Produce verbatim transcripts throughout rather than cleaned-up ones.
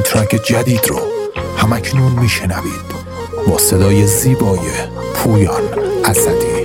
ترک جدید رو همکنون میشنوید با صدای زیبای پویان اسدی.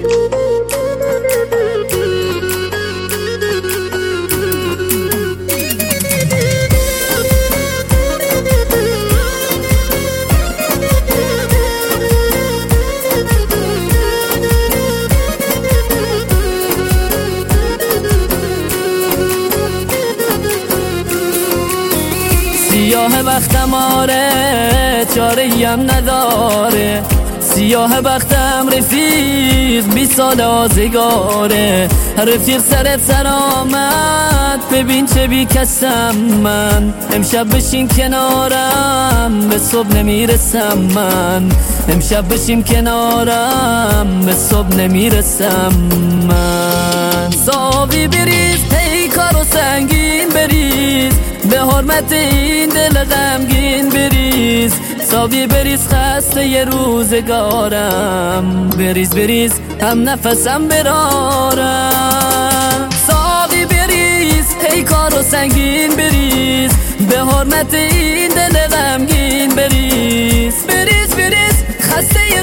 سیاه بختم آره چاره‌ای هم نداره، سیاه بختم رفیق بی سال آزگاره، رفیق سرت سر آمد ببین چه بی کسم من، امشب بشین کنارم به صبح نمیرسم من، امشب بشین کنارم به صبح نمیرسم من. صافی بریز پیکار و سنگین بریز، به حرمت این دل غمگین بریز، صافی بریز خسته ی روزگارم، بریز بریز هم نفسم برارم. صافی بریز پیکار و سنگین بریز، به حرمت این دل غمگین بریز، بریز بریز خسته ی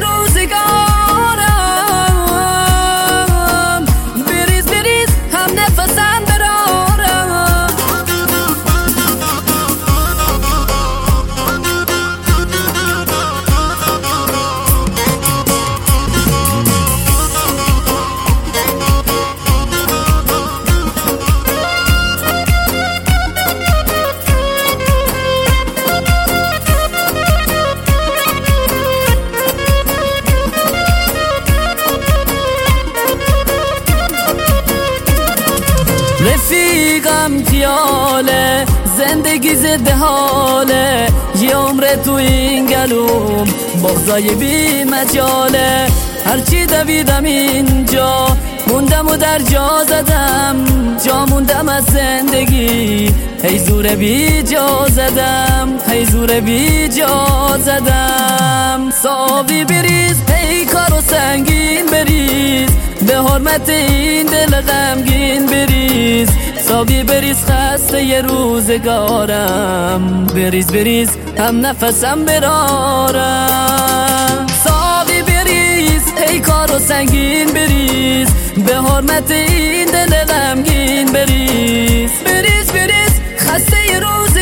روزگارم، بریز بریز هم نفسم برارم. رفیقم خیاله زندگی زده حاله، یه عمر تو این گلوم بغضای بی مجاله، هرچی دویدم اینجا موندم و در جا زدم، جا موندم از زندگی هی زور بی جا زدم، هی زور بی جا زدم. صافی بریز پیکار و سنگین بریز، به حرمت این دل غمگین بریز، صافی بریز خسته ی روزگارم، بریز بریز هم نفسم برارم. صافی بریز پیکار و سنگین بریز، به حرمت این دل غمگین بریز، بریز بریز خسته ی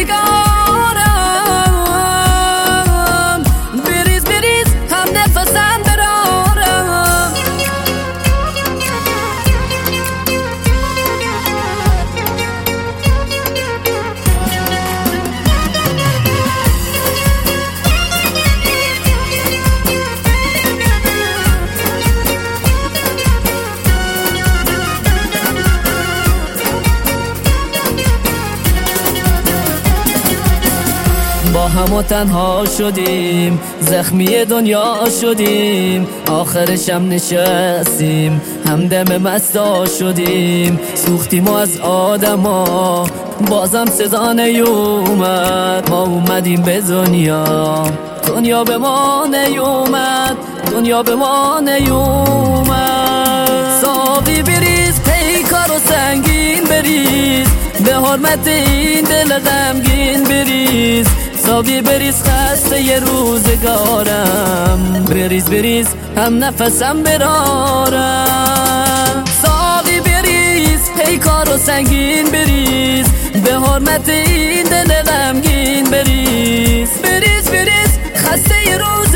روزگارم، بریز بریز هم نفسم برارم. با هم و تنها شدیم، زخمی دنیا شدیم، آخرشم نشستیم همدم مستا شدیم، سوختیم و از آدما بازم صدا نیومد، ما اومدیم به دنیا دنیا به ما نیومد، دنیا به ما نیومد. صافی بریز پیکار و سنگین بریز، به حرمت این دل غمگین بریز، صافی بریز خسته ی روزگارم، بریز بریز هم نفسم برارم. صافی بریز پیکار و سنگین بریز، به حرمت این دل غمگین بریز، بریز بریز خسته ی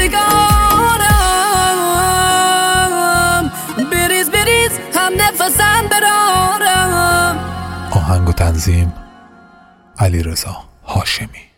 روزگارم، بریز بریز هم نفسم برارم. آهنگ و تنظیم علیرضا هاشمی.